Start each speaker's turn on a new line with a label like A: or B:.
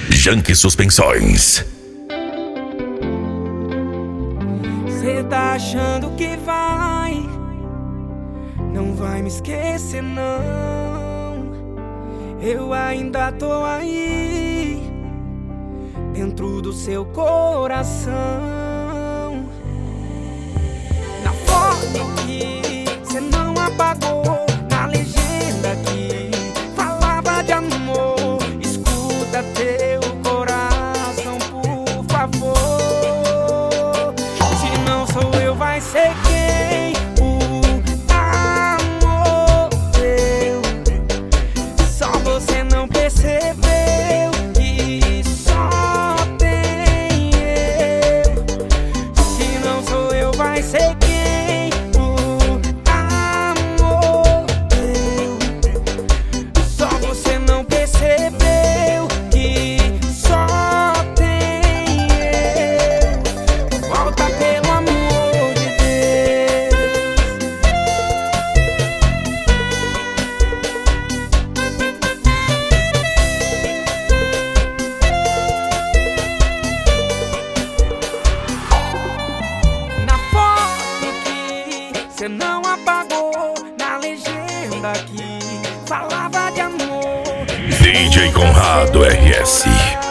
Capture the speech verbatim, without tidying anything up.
A: Jank Suspensões.
B: Cê tá achando que vai, não vai me esquecer não. Eu ainda tô aí, dentro do seu coração. Na foto que cê não apagou, na legenda que falava de amor, escuta teu coração, por favor. Se não sou eu, vai ser quem? O amor teu. Só você não percebeu que só tem eu. Se não sou eu, vai ser quem? O amor teu. Só você não percebeu que só tem eu. Volta pelo amor de Deus. Na foto que cê não apagou, na legenda que falava de amor,
A: D J Conrado R S.